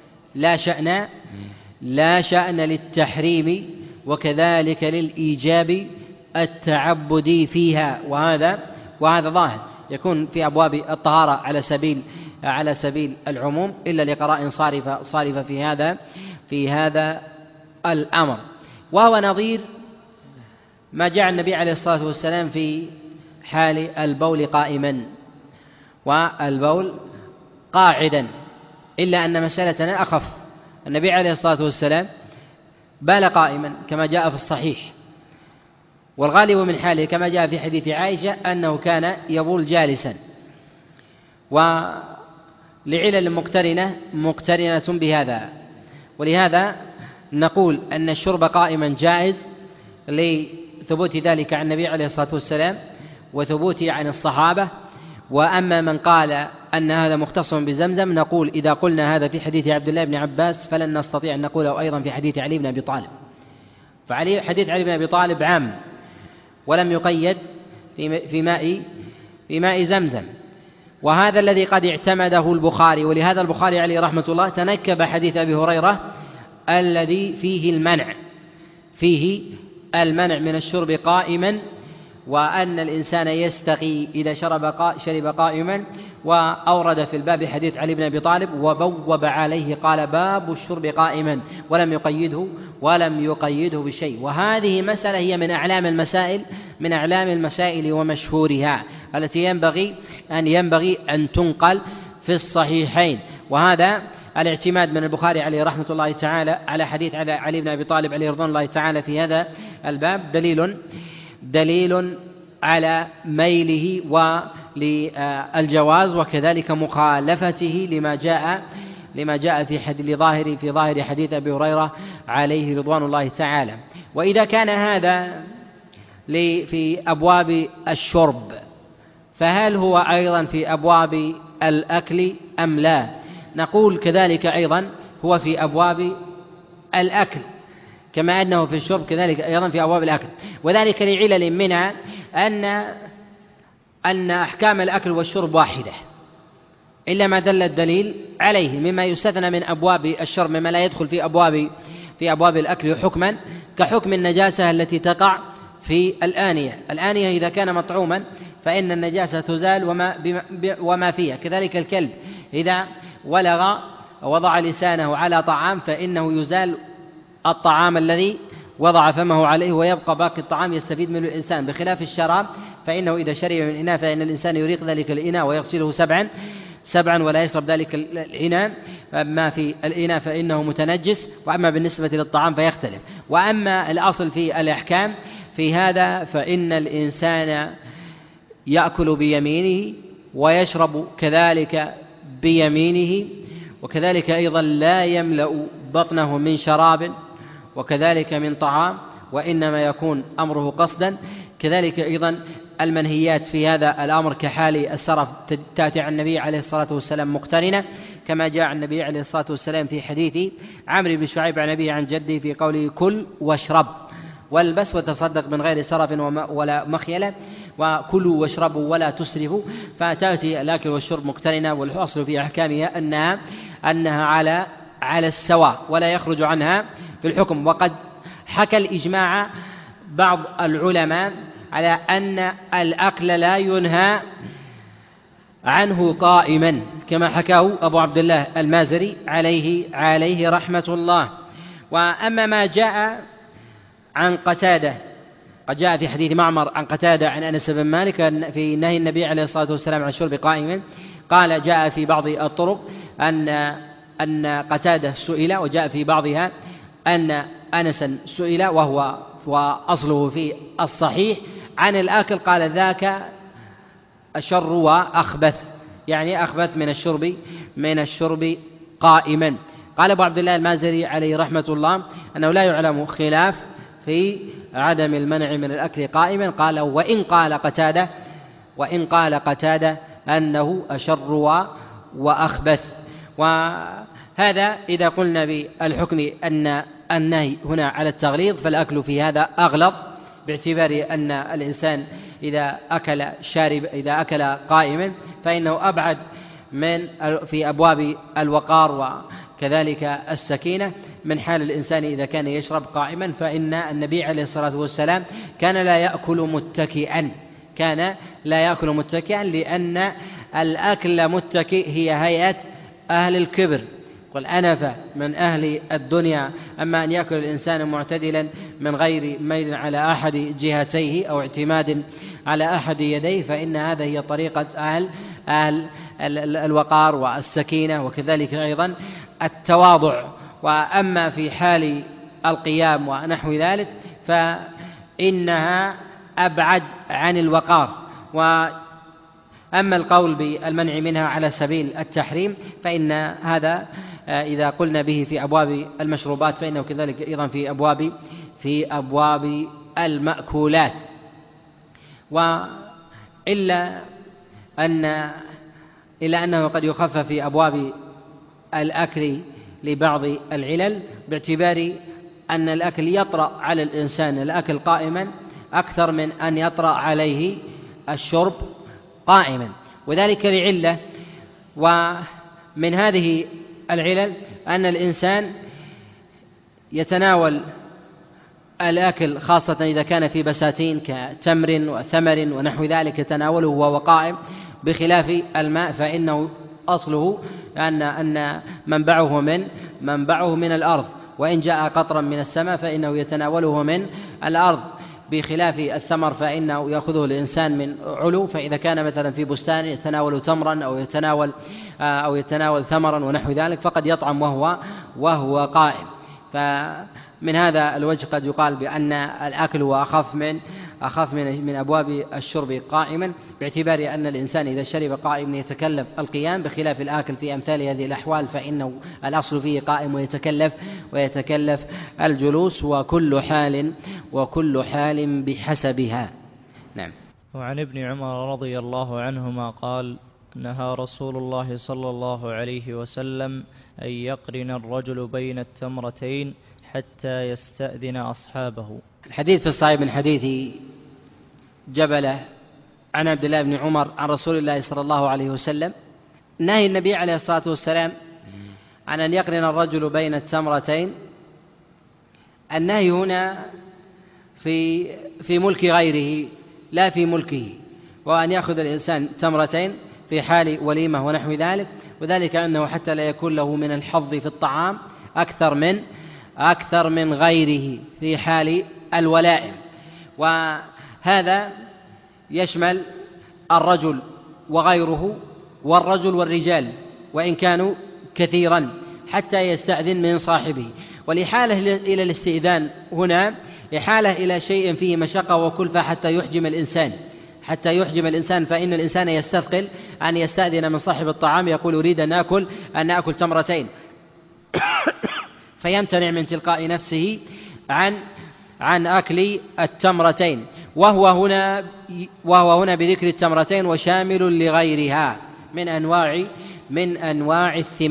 لا شأن للتحريم وكذلك للإيجاب التعبدي فيها، وهذا ظاهر يكون في أبواب الطهارة على سبيل العموم إلا لقراء صارفة في هذا الأمر. وهو نظير ما جاء النبي عليه الصلاة والسلام في حال البول قائما والبول قاعدا، إلا أن مسألتنا أخف. النبي عليه الصلاة والسلام بال قائما كما جاء في الصحيح، والغالب من حاله كما جاء في حديث عائشة أنه كان يبول جالسا، ولعلل مقترنة بهذا. ولهذا نقول أن الشرب قائما جائز لثبوت ذلك عن النبي عليه الصلاة والسلام وثبوته عن الصحابة. وأما من قال أن هذا مختص بزمزم، نقول إذا قلنا هذا في حديث عبد الله بن عباس فلن نستطيع أن نقوله أيضا في حديث علي بن أبي طالب، فحديث علي بن أبي طالب عام ولم يقيد في ماء زمزم، وهذا الذي قد اعتمده البخاري. ولهذا البخاري عليه رحمة الله تنكب حديث أبي هريرة الذي فيه المنع من الشرب قائما، وأن الإنسان يستقي إذا شرب قائما، وأورد في الباب حديث علي بن أبي طالب وبوب عليه قال باب الشرب قائما ولم يقيده بشيء. وهذه مسألة هي من أعلام المسائل ومشهورها التي ينبغي أن تنقل في الصحيحين. وهذا الاعتماد من البخاري عليه رحمة الله تعالى على حديث علي بن أبي طالب عليه رضوان الله تعالى في هذا الباب دليل على ميله للجواز، وكذلك مخالفته لما جاء في ظاهر حديث أبي هريرة عليه رضوان الله تعالى. وإذا كان هذا في أبواب الشرب، فهل هو أيضا في أبواب الأكل أم لا؟ نقول كذلك أيضا هو في أبواب الأكل، كما أنه في الشرب كذلك أيضا في أبواب الأكل، وذلك لعلل منها أن أحكام الأكل والشرب واحدة إلا ما دل الدليل عليه، مما يستثنى من أبواب الشرب مما لا يدخل في أبواب الأكل حكما، كحكم النجاسة التي تقع في الآنية إذا كان مطعوما فإن النجاسة تزال وما فيها، كذلك الكلب إذا ولغ ووضع لسانه على طعام فإنه يزال الطعام الذي وضع فمه عليه ويبقى باقي الطعام يستفيد منه الإنسان، بخلاف الشراب فإنه إذا شرب من إناء فإن الإنسان يريق ذلك الإناء ويغسله سبعا ولا يشرب ذلك الإناء، ما في الإناء فإنه متنجس، وأما بالنسبة للطعام فيختلف. وأما الأصل في الأحكام في هذا فإن الإنسان يأكل بيمينه ويشرب كذلك بيمينه، وكذلك أيضا لا يملأ بطنه من شراب وكذلك من طعام، وإنما يكون أمره قصدا. كذلك أيضا المنهيات في هذا الأمر كحال السرف تأتي عن النبي عليه الصلاة والسلام مقترنة، كما جاء عن النبي عليه الصلاة والسلام في حديث عمرو بن شعيب عن أبيه عن جده في قوله كل واشرب والبس وتصدق من غير سرف ولا مخيلة، وكلوا واشربوا ولا تسرفوا، فتأتي الأكل والشرب مقترنة، والأصل في أحكامها أنها على السواء ولا يخرج عنها في الحكم. وقد حكى الإجماع بعض العلماء على أن الأكل لا ينهى عنه قائما، كما حكاه أبو عبد الله المازري عليه رحمة الله. وأما ما جاء عن قتادة، قد جاء في حديث معمر عن قتادة عن أنس بن مالك في نهي النبي عليه الصلاة والسلام عن الشرب قائما، قال جاء في بعض الطرق أن قتادة سئل، وجاء في بعضها أن أنسا سئل وأصله في الصحيح عن الآكل، قال ذاك أشر وأخبث، يعني أخبث من الشرب قائما. قال أبو عبد الله المازري عليه رحمة الله أنه لا يعلم خلاف في عدم المنع من الأكل قائما، قال وإن قال قتادة أنه أشر وأخبث. وهذا إذا قلنا بالحكم أن النهي هنا على التغليظ، فالأكل في هذا أغلظ، باعتبار أن الإنسان إذا أكل قائما فإنه أبعد من في أبواب الوقار وكذلك السكينة من حال الإنسان إذا كان يشرب قائما، فإن النبي عليه الصلاة والسلام كان لا يأكل متكئا لأن الأكل متكئ هي هيئة أهل الكبر، قل أنف من أهل الدنيا. أما أن يأكل الإنسان معتدلا من غير ميل على أحد جهتيه أو اعتماد على أحد يديه، فإن هذا هي طريقة أهل الوقار والسكينة، وكذلك أيضا التواضع. وأما في حال القيام ونحو ذلك فإنها أبعد عن الوقار. وأما القول بالمنع منها على سبيل التحريم فإن هذا إذا قلنا به في أبواب المشروبات فإنه كذلك أيضا في أبواب المأكولات. وإلا أنه قد يخفف في أبواب الأكل لبعض العلل، باعتبار أن الأكل يطرأ على الإنسان الأكل قائما أكثر من أن يطرأ عليه الشرب قائما، وذلك لعلة. ومن هذه العلل أن الإنسان يتناول الأكل خاصة إذا كان في بساتين كتمر وثمر ونحو ذلك يتناوله وهو قائم، بخلاف الماء فإنه أصله أن منبعه من الأرض، وإن جاء قطرا من السماء فإنه يتناوله من الأرض، بخلاف الثمر فإنه يأخذه الإنسان من علو، فإذا كان مثلا في بستان يتناول تمرا أو يتناول ثمرا ونحو ذلك فقد يطعم وهو قائم. فمن هذا الوجه قد يقال بأن الأكل هو أخف من أخف من أبواب الشرب قائما، باعتبار أن الإنسان إذا شرب قائما يتكلف القيام، بخلاف الآكل في أمثال هذه الأحوال فإنه الأصل فيه قائم ويتكلف الجلوس، وكل حال بحسبها. نعم. وعن ابن عمر رضي الله عنهما قال: نهى رسول الله صلى الله عليه وسلم أن يقرن الرجل بين التمرتين حتى يستأذن أصحابه. الحديث في الصحيح من حديث جبلة عن عبد الله بن عمر عن رسول الله صلى الله عليه وسلم، نهي النبي عليه الصلاة والسلام عن أن يقرن الرجل بين التمرتين. النهي هنا في ملك غيره لا في ملكه، وأن يأخذ الإنسان تمرتين في حال وليمة ونحو ذلك، وذلك أنه حتى لا يكون له من الحظ في الطعام أكثر من غيره في حال الولائم. وهذا يشمل الرجل وغيره والرجل والرجال وإن كانوا كثيرا حتى يستأذن من صاحبه. والإحالة إلى الاستئذان هنا إحالة إلى شيء فيه مشقة وكلفة حتى يحجم الإنسان، فإن الإنسان يستثقل أن يستأذن من صاحب الطعام يقول أريد أن أكل تمرتين فيمتنع من تلقاء نفسه عن أكل التمرتين، وهو هنا بذكر التمرتين وشامل لغيرها من أنواع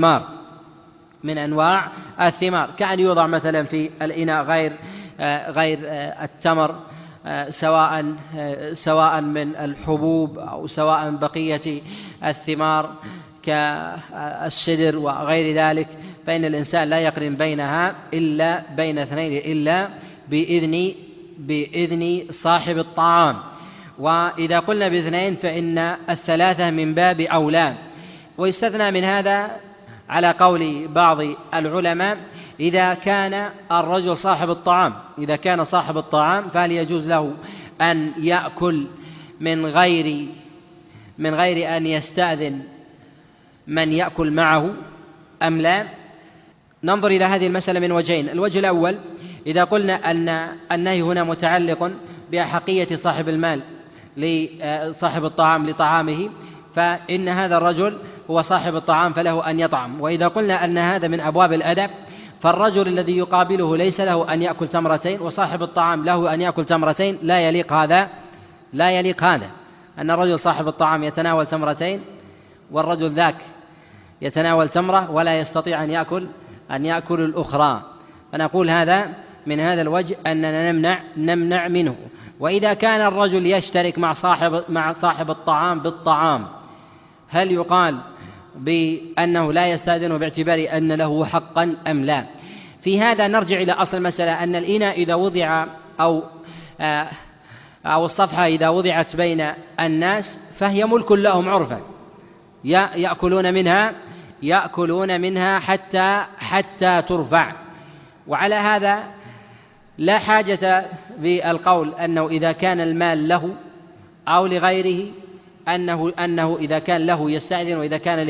الثمار، كأن يوضع مثلا في الإناء غير التمر، سواء من الحبوب أو سواء بقية الثمار كالسدر وغير ذلك، فإن الإنسان لا يقرن بينها إلا بين اثنين إلا بإذن صاحب الطعام. وإذا قلنا باثنين فإن الثلاثة من باب أولى. ويستثنى من هذا على قول بعض العلماء إذا كان الرجل صاحب الطعام فهل يجوز له أن يأكل من غير أن يستأذن من يأكل معه أم لا؟ ننظر إلى هذه المسألة من وجهين. الوجه الأول، إذا قلنا أن النهي هنا متعلق بأحقية صاحب المال لصاحب الطعام لطعامه، فإن هذا الرجل هو صاحب الطعام فله أن يطعم. وإذا قلنا أن هذا من أبواب الأدب، فالرجل الذي يقابله ليس له أن يأكل تمرتين وصاحب الطعام له أن يأكل تمرتين، لا يليق هذا أن الرجل صاحب الطعام يتناول تمرتين والرجل ذاك يتناول تمرة ولا يستطيع أن يأكل الأخرى. فنقول هذا من هذا الوجه أننا نمنع منه. وإذا كان الرجل يشترك مع صاحب الطعام بالطعام، هل يقال بأنه لا يستأذن باعتبار أن له حقا أم لا؟ في هذا نرجع إلى أصل المسألة، أن الإناء إذا وضع أو الصفحة إذا وضعت بين الناس فهي ملك لهم عرفا، يأكلون منها حتى ترفع. وعلى هذا لا حاجة بالقول أنه إذا كان المال له أو لغيره أنه إذا كان له يستأذن وإذا كان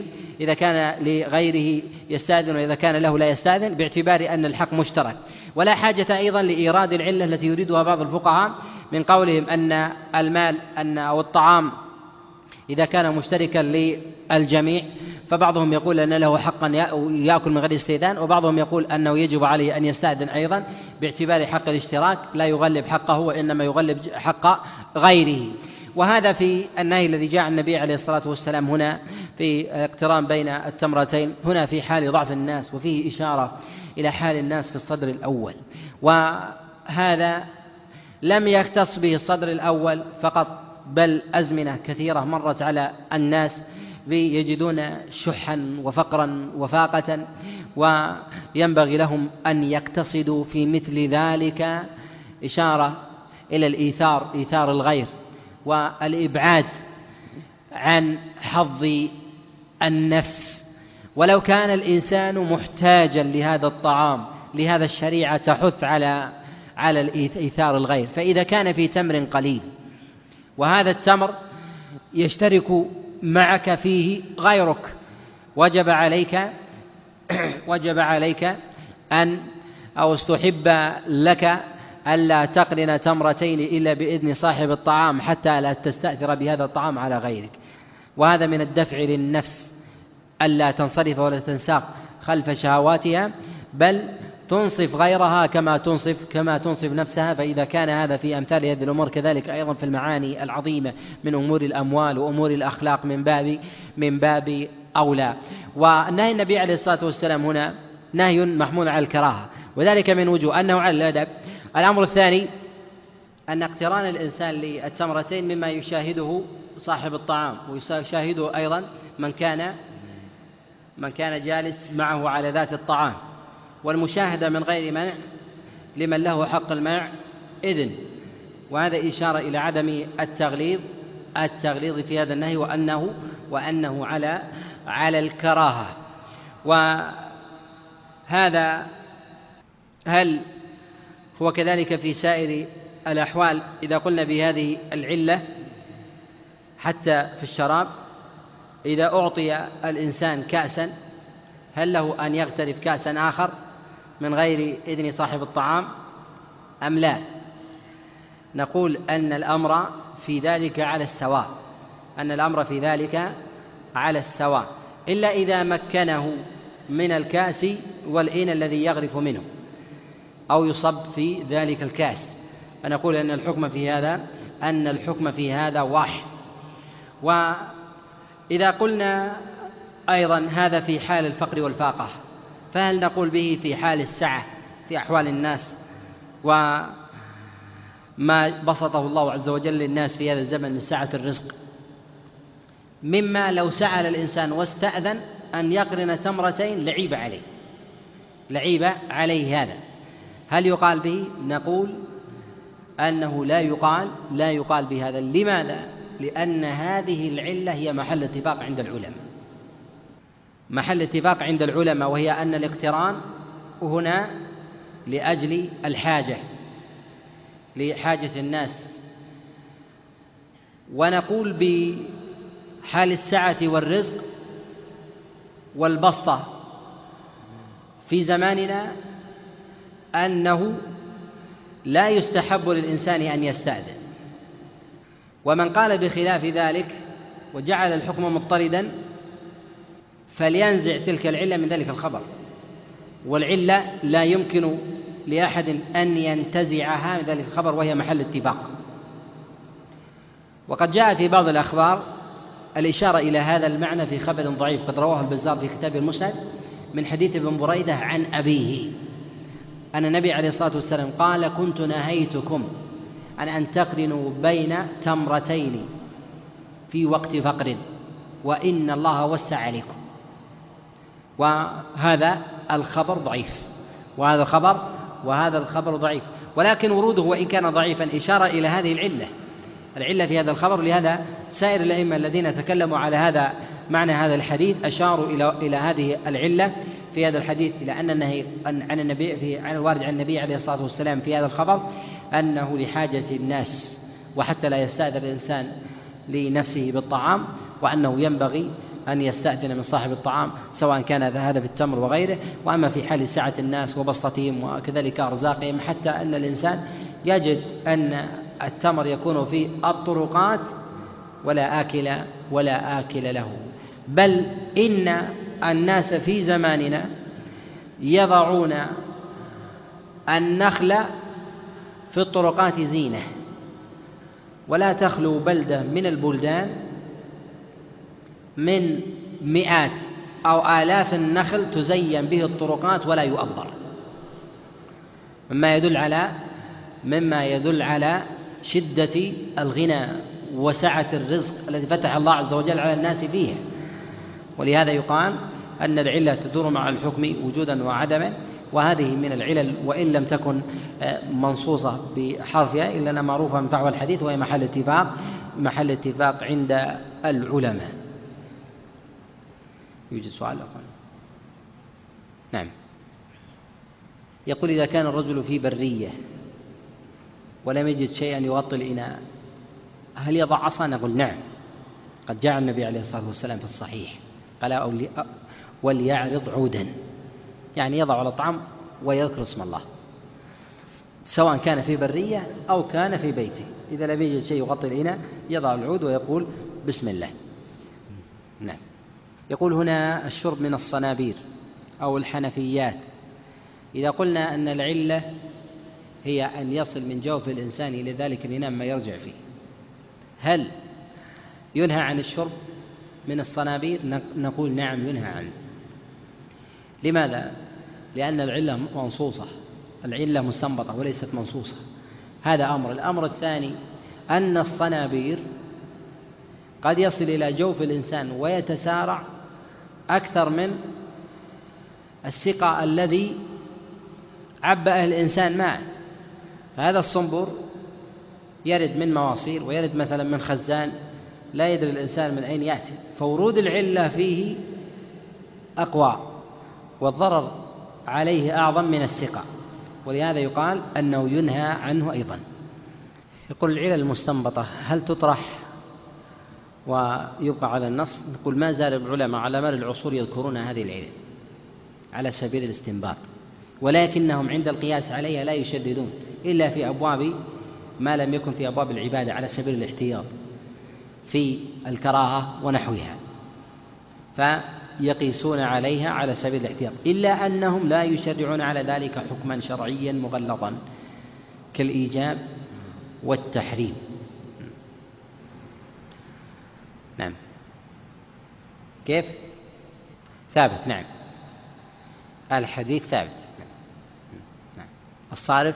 لغيره يستأذن وإذا كان له لا يستأذن، باعتبار أن الحق مشترك. ولا حاجة أيضا لإيراد العلة التي يريدها بعض الفقهاء من قولهم أن المال أو الطعام إذا كان مشتركا للجميع، فبعضهم يقول أن له حقا يأكل من غير استئذان، وبعضهم يقول أنه يجب عليه أن يستأذن أيضا، باعتبار حق الاشتراك لا يغلب حقه وإنما يغلب حق غيره. وهذا في النهي الذي جاء عن النبي عليه الصلاة والسلام هنا في اقتران بين التمرتين، هنا في حال ضعف الناس، وفيه إشارة إلى حال الناس في الصدر الأول. وهذا لم يختص به الصدر الأول فقط، بل أزمنة كثيرة مرت على الناس يجدون شحا وفقرا وفاقة، وينبغي لهم أن يقتصدوا في مثل ذلك، إشارة إلى إيثار الغير والإبعاد عن حظ النفس. ولو كان الإنسان محتاجا لهذا الطعام، لهذا الشريعة تحث على إيثار الغير. فإذا كان في تمر قليل وهذا التمر يشترك معك فيه غيرك، وجب عليك أو استحب لك ألا تقرن تمرتين إلا بإذن صاحب الطعام حتى لا تستأثر بهذا الطعام على غيرك. وهذا من الدفع للنفس ألا تنصرف ولا تنساق خلف شهواتها، بل تنصف غيرها كما تنصف نفسها. فإذا كان هذا في أمثال هذه الأمور كذلك أيضا في المعاني العظيمة من أمور الأموال وأمور الأخلاق من باب أولى. ونهي النبي عليه الصلاة والسلام هنا نهي محمول على الكراهة، وذلك من وجوه أنه على الأدب. الأمر الثاني أن اقتران الإنسان للتمرتين مما يشاهده صاحب الطعام ويشاهده أيضا من كان جالس معه على ذات الطعام، والمشاهدة من غير منع لمن له حق المنع إذن. وهذا إشارة إلى عدم التغليظ في هذا النهي وأنه على الكراهة. وهذا هل هو كذلك في سائر الأحوال إذا قلنا بهذه العلة حتى في الشراب؟ إذا أعطي الإنسان كأسا هل له أن يغترف كأسا آخر من غير إذن صاحب الطعام أم لا؟ نقول أن الأمر في ذلك على السواء، إلا إذا مكنه من الكأس والإن الذي يغرف منه أو يصب في ذلك الكأس، فنقول أن الحكم في هذا واحد. وإذا قلنا أيضا هذا في حال الفقر والفاقة، فهل نقول به في حال السعة في أحوال الناس وما بسطه الله عز وجل للناس في هذا الزمن من سعة الرزق، مما لو سأل الإنسان واستأذن أن يقرن تمرتين لعيب عليه هذا، هل يقال به؟ نقول أنه لا يقال بهذا. لماذا؟ لأن هذه العلة هي محل اتفاق عند العلماء، وهي أن الاقتران هنا لأجل لحاجة الناس. ونقول بحال السعة والرزق والبسطة في زماننا أنه لا يستحب للإنسان أن يستأذن، ومن قال بخلاف ذلك وجعل الحكم مضطردا فلينزع تلك العلة من ذلك الخبر، والعلة لا يمكن لأحد أن ينتزعها من ذلك الخبر وهي محل اتفاق. وقد جاء في بعض الأخبار الإشارة إلى هذا المعنى في خبر ضعيف قد رواه البزار في كتاب المسند من حديث ابن بريدة عن أبيه أن النبي عليه الصلاة والسلام قال: كنت نهيتكم أن تقرنوا بين تمرتين في وقت فقر وإن الله وسع عليكم. وهذا الخبر ضعيف، ولكن وروده وإن كان ضعيفا إشارة إلى هذه العلة في هذا الخبر. لهذا سائر الأئمة الذين تكلموا على هذا معنى هذا الحديث أشاروا إلى هذه العلة في هذا الحديث، إلى أن النهي عن الوارد عن النبي عليه الصلاة والسلام في هذا الخبر أنه لحاجة الناس وحتى لا يستأذن الإنسان لنفسه بالطعام، وأنه ينبغي أن يستأذن من صاحب الطعام سواء كان هذا بالتمر وغيره. وأما في حال سعة الناس وبسطتهم وكذلك أرزاقهم، حتى أن الإنسان يجد أن التمر يكون في الطرقات ولا آكل له، بل إن الناس في زماننا يضعون النخل في الطرقات زينة، ولا تخلو بلدة من البلدان من مئات أو آلاف النخل تزين به الطرقات ولا يؤبر، مما يدل على شدة الغنى وسعة الرزق الذي فتح الله عز وجل على الناس فيها. ولهذا يقال أن العلة تدور مع الحكم وجودا وعدما، وهذه من العلل وإن لم تكن منصوصة بحرفها إلا أنها معروفة من فحوى الحديث، وهي محل اتفاق عند العلماء. يوجد سؤال أخوان؟ نعم. يقول: إذا كان الرجل في برية ولم يجد شيئا يغطي الإناء هل يضع عصا؟ نقول نعم، قد جاء النبي عليه الصلاة والسلام في الصحيح قال: وليعرض عودا، يعني يضع على الطعام ويذكر اسم الله. سواء كان في برية أو كان في بيته. إذا لم يجد شيء يغطي الإناء يضع العود ويقول بسم الله. نعم. يقول هنا الشرب من الصنابير أو الحنفيات، إذا قلنا أن العلة هي أن يصل من جوف الإنسان إلى ذلك الإناء ما يرجع فيه، هل ينهى عن الشرب من الصنابير؟ نقول نعم ينهى عنه. لماذا؟ لأن العلة منصوصة، العلة مستنبطة وليست منصوصة. هذا أمر. الأمر الثاني أن الصنابير قد يصل إلى جوف الإنسان ويتسارع أكثر من السقاء الذي عبأه الإنسان معه. فهذا الصنبور يرد من مواصير ويرد مثلا من خزان، لا يدري الإنسان من أين يأتي، فورود العلة فيه أقوى والضرر عليه أعظم من السقاء، ولهذا يقال أنه ينهى عنه أيضا. يقول العلل المستنبطة هل تطرح ويبقى على النص؟ نقول ما زال العلماء على مر العصور يذكرون هذه العلل على سبيل الاستنباط، ولكنهم عند القياس عليها لا يشددون إلا في أبواب ما لم يكن في أبواب العبادة على سبيل الاحتياط في الكراهة ونحوها، فيقيسون عليها على سبيل الاحتياط، إلا أنهم لا يشرعون على ذلك حكما شرعيا مغلظا كالإيجاب والتحريم. نعم. كيف؟ ثابت. نعم. الحديث ثابت. نعم. الصارف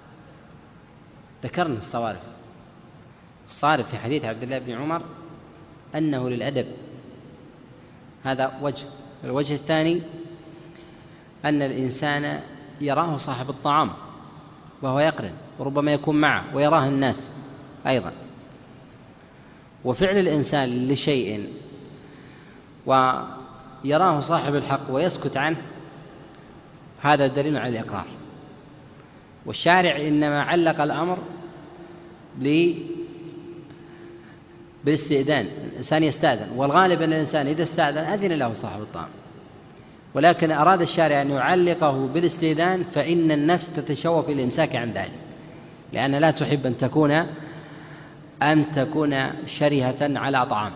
ذكرنا الصوارف. الصارف في حديث عبد الله بن عمر أنه للأدب، هذا وجه. الوجه الثاني أن الإنسان يراه صاحب الطعام وهو يقرن، وربما يكون معه ويراه الناس أيضا، وفعل الإنسان لشيء ويراه صاحب الحق ويسكت عنه هذا دليل على الإقرار. والشارع إنما علق الأمر بالاستئذان، الإنسان يستأذن، والغالب أن الإنسان إذا استأذن أذن له صاحب الطعام، ولكن أراد الشارع أن يعلقه بالاستئذان فإن النفس تتشوف الإمساك عن ذلك، لأن لا تحب أن تكون شرهة على طعام.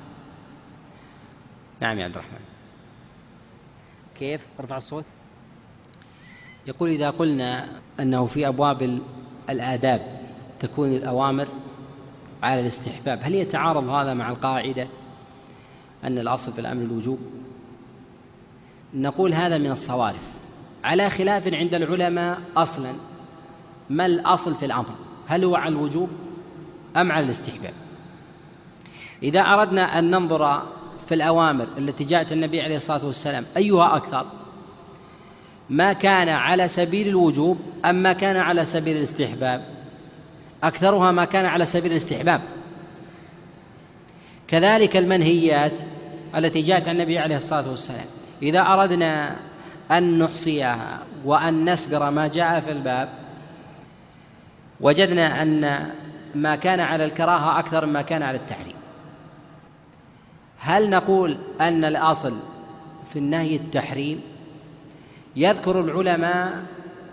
نعم يا عبد الرحمن. كيف؟ ارفع الصوت. يقول إذا قلنا أنه في أبواب الآداب تكون الأوامر على الاستحباب، هل يتعارض هذا مع القاعدة أن الأصل في الأمر الوجوب؟ نقول هذا من الصوارف، على خلاف عند العلماء أصلا ما الأصل في الأمر، هل هو على الوجوب أم على الاستحباب؟ إذا أردنا أن ننظر في الأوامر التي جاءت النبي عليه الصلاة والسلام أيها أكثر، ما كان على سبيل الوجوب أم ما كان على سبيل الاستحباب؟ أكثرها ما كان على سبيل الاستحباب. كذلك المنهيات التي جاءت عن النبي عليه الصلاة والسلام، إذا أردنا أن نحصيها وأن نسبر ما جاء في الباب وجدنا أن ما كان على الكراهة أكثر مما كان على التحريم. هل نقول أن الأصل في النهي التحريم؟ يذكر العلماء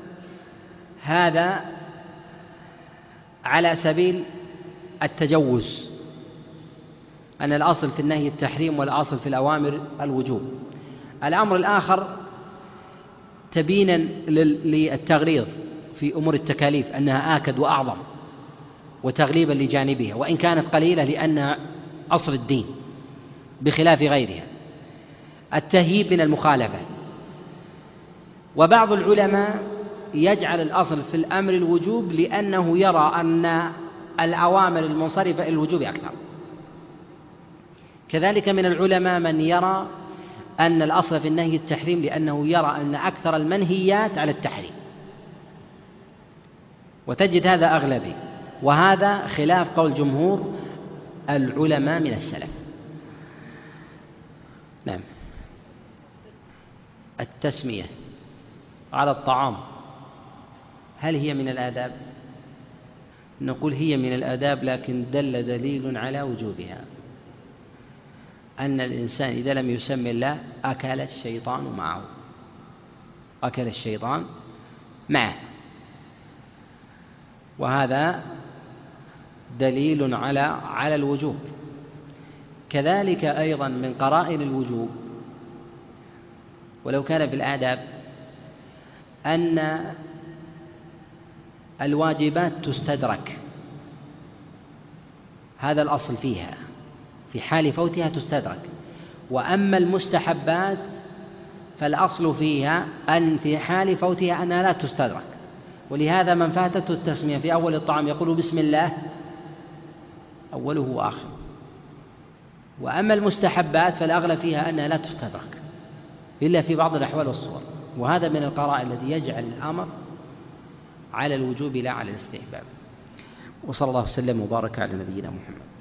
هذا على سبيل التجوز، أن الأصل في النهي التحريم والأصل في الأوامر الوجوب. الأمر الآخر تبينا للتغليظ في أمور التكاليف أنها آكد وأعظم، وتغليبا لجانبها وإن كانت قليلة لأنها أصل الدين بخلاف غيرها، التهييب من المخالفة. وبعض العلماء يجعل الأصل في الأمر الوجوب لأنه يرى أن الأوامر المنصرفة إلى الوجوب أكثر. كذلك من العلماء من يرى أن الأصل في النهي التحريم لأنه يرى أن أكثر المنهيات على التحريم، وتجد هذا أغلبي، وهذا خلاف قول جمهور العلماء من السلف. نعم. التسمية على الطعام هل هي من الآداب؟ نقول هي من الآداب، لكن دل دليل على وجوبها، أن الإنسان إذا لم يسمي الله أكل الشيطان معه، أكل الشيطان معه. وهذا دليل على الوجوب. كذلك أيضا من قرائن الوجوب ولو كان في الآداب أن الواجبات تستدرك، هذا الأصل فيها، في حال فوتها تستدرك. وأما المستحبات فالأصل فيها أن في حال فوتها أنها لا تستدرك، ولهذا من فاتته التسمية في أول الطعام يقول بسم الله أوله وآخره. وأما المستحبات فالأغلب فيها أنها لا تستدرك إلا في بعض الأحوال والصور، وهذا من القرائن التي يجعل الأمر على الوجوب لا على الاستحباب. وصلى الله وسلم وبارك على نبينا محمد.